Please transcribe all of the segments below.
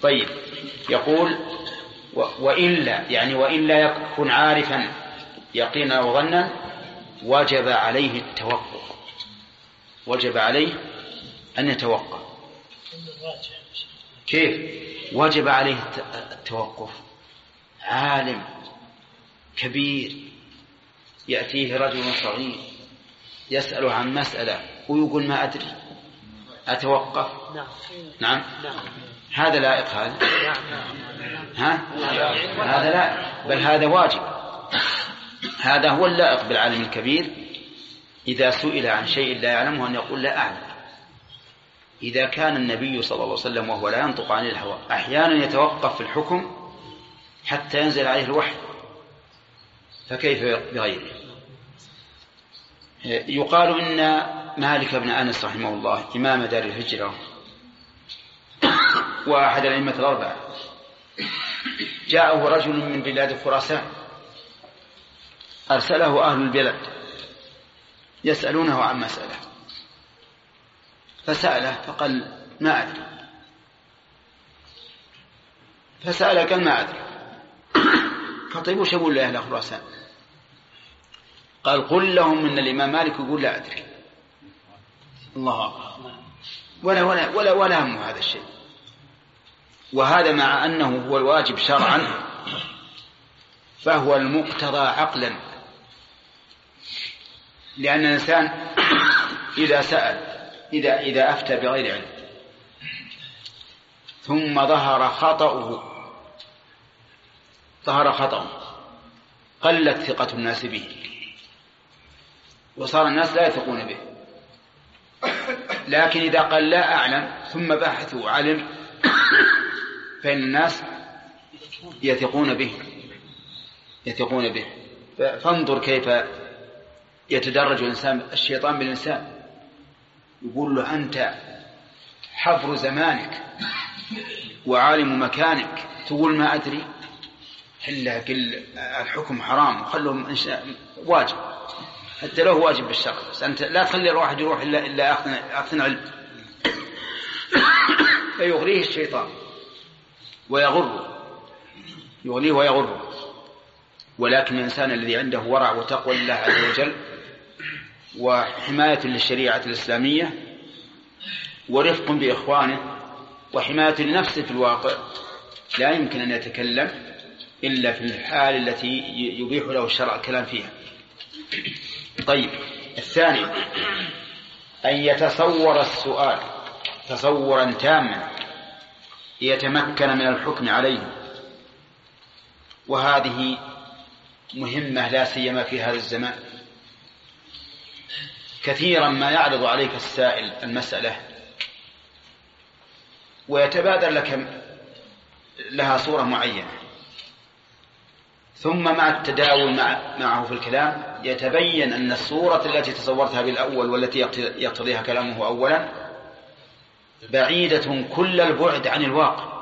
طيب، يقول وإلا، يعني وإلا يكن عارفا يقينا وظنا وجب عليه التوقف، وجب عليه أن يتوقف. كيف وجب عليه التوقف؟ عالم كبير يأتيه رجل صغير يسأل عن مسألة ويقول ما أدري، أتوقف؟ نعم. هذا لائق هذا؟ هذا لا، بل هذا واجب. هذا هو اللائق بالعالم الكبير إذا سئل عن شيء لا يعلمه أن يقول لا أعلم. إذا كان النبي صلى الله عليه وسلم وهو لا ينطق عن الهوى أحيانا يتوقف في الحكم حتى ينزل عليه الوحي، فكيف بغيره؟ يقال إن مالك بن أنس رحمه الله إمام دار الهجرة وأحد الأئمة الأربعة جاءه رجل من بلاد خراسان، أرسله أهل البلد يسألونه عن مسألة، فسأله فقال ما أدري، فسأله قال ما أدري. فطيب وش أقول لأهل خراسان؟ قال قل لهم إن الإمام مالك يقول لا أدري. الله أكبر. ولا هم هذا الشيء، وهذا مع أنه هو الواجب شرعا فهو المقتضى عقلا، لأن الإنسان إذا سأل إذا أفتى بغير علم ثم ظهر خطأه قلت ثقة الناس به وصار الناس لا يثقون به. لكن إذا قال لا أعلم ثم بحثوا علم فإن الناس يثقون به. فانظر كيف يتدرج الشيطان بالإنسان، يقول له أنت حبر زمانك وعالم مكانك تقول ما أدري، حلها كل الحكم حرام وخلهم واجب، حتى له واجب بالشرع، بس أنت لا تخلي الواحد يروح إلا أخذ علم. فيغريه الشيطان ويغره. ولكن الإنسان الذي عنده ورع وتقوى لله عز وجل وحماية للشريعة الإسلامية ورفق بإخوانه وحماية لنفسه في الواقع لا يمكن أن يتكلم إلا في الحال التي يبيح له الشرع الكلام فيها. طيب، الثاني أن يتصور السؤال تصورا تاما يتمكن من الحكم عليه، وهذه مهمة لا سيما في هذا الزمان. كثيرا ما يعرض عليك السائل المسألة ويتبادر لك لها صورة معينة، ثم مع التداول معه في الكلام يتبين أن الصورة التي تصورتها بالأول والتي يقتضيها كلامه أولا بعيدة كل البعد عن الواقع،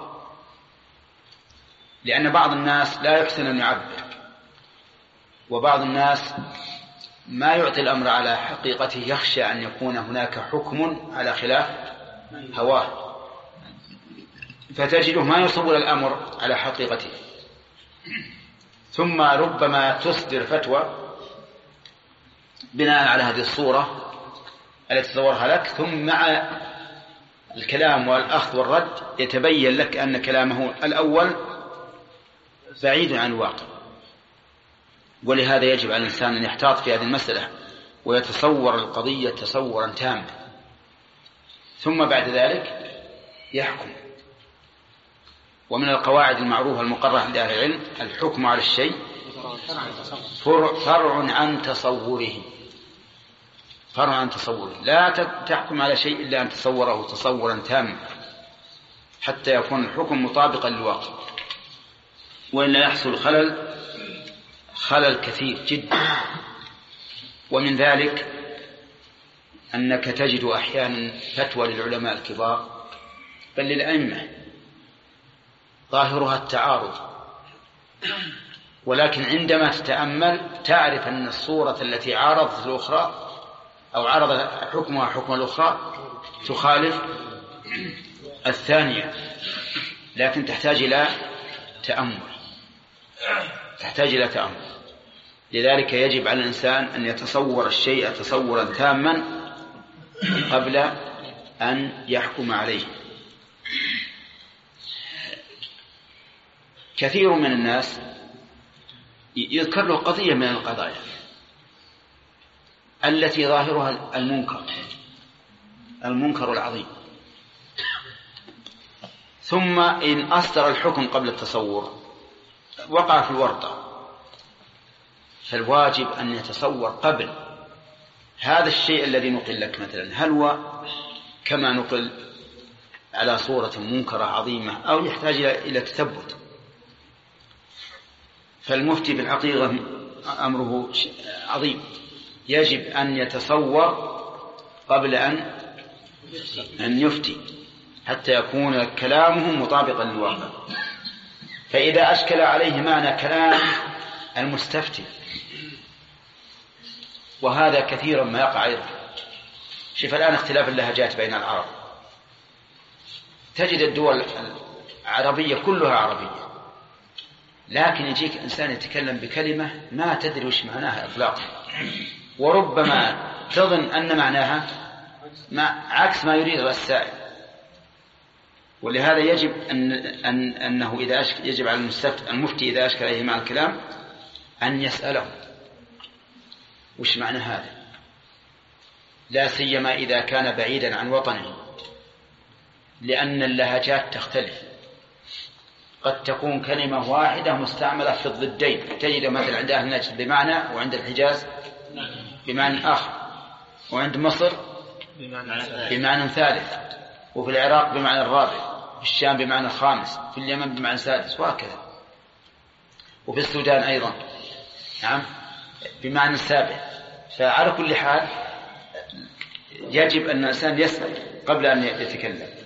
لأن بعض الناس لا يحسن أن يعبر، وبعض الناس ما يعطي الأمر على حقيقته، يخشى أن يكون هناك حكم على خلاف هواه، فتجده ما يصور الأمر على حقيقته، ثم ربما تصدر فتوى بناء على هذه الصورة التي تصورها لك، ثم مع الكلام والأخذ والرد يتبين لك أن كلامه الأول بعيد عن الواقع. ولهذا يجب على الإنسان أن يحتاط في هذه المسألة ويتصور القضية تصورا تاما، ثم بعد ذلك يحكم. ومن القواعد المعروفة المقررة عند أهل العلم الحكم على الشيء فرع عن تصوره، لا تحكم على شيء إلا أن تصوره تصورا تاما حتى يكون الحكم مطابقا للواقع، وإلا يحصل خلل كثير جدا. ومن ذلك أنك تجد أحيانا فتوى للعلماء الكبار بل للأئمة ظاهرها التعارض، ولكن عندما تتأمل تعرف أن الصورة التي عارضت الأخرى أو عرض حكمها حكم الأخرى تخالف الثانية، لكن تحتاج إلى تأمل. لذلك يجب على الإنسان أن يتصور الشيء تصورا تاما قبل أن يحكم عليه. كثير من الناس يذكر له قضية من القضايا التي ظاهرها المنكر العظيم، ثم إن أصدر الحكم قبل التصور وقع في الورطة. فالواجب أن يتصور قبل هذا الشيء الذي نقل لك مثلا هل هو كما نقل على صورة منكرة عظيمة أو يحتاج إلى تثبت. فالمفتي بالحقيقة أمره عظيم، يجب أن يتصور قبل أن يفتي حتى يكون كلامه مطابقا للواقع. فإذا أشكل عليه معنى كلام المستفتي، وهذا كثيرا ما يقع أيضا. شوف الآن اختلاف اللهجات بين العرب، تجد الدول العربية كلها عربية، لكن يجيك إنسان يتكلم بكلمة ما تدري وش معناها إطلاقا، وربما تظن أن معناها عكس ما يريد السائل. ولهذا يجب أنه يجب على المفتي إذا أشكل عليه معنى الكلام أن يسأله وش معنى هذا، لا سيما إذا كان بعيدا عن وطنه، لأن اللهجات تختلف. قد تكون كلمة واحدة مستعملة في الضدين، تجد مثلا عند أهل نجد بمعنى، وعند الحجاز بمعنى آخر، وعند مصر بمعنى ثالث، وفي العراق بمعنى الرابع، في الشام بمعنى الخامس، في اليمن بمعنى السادس، وهكذا. وفي السودان أيضا نعم بمعنى السابع. فعلى كل حال يجب أن الإنسان يسأل قبل أن يتكلم.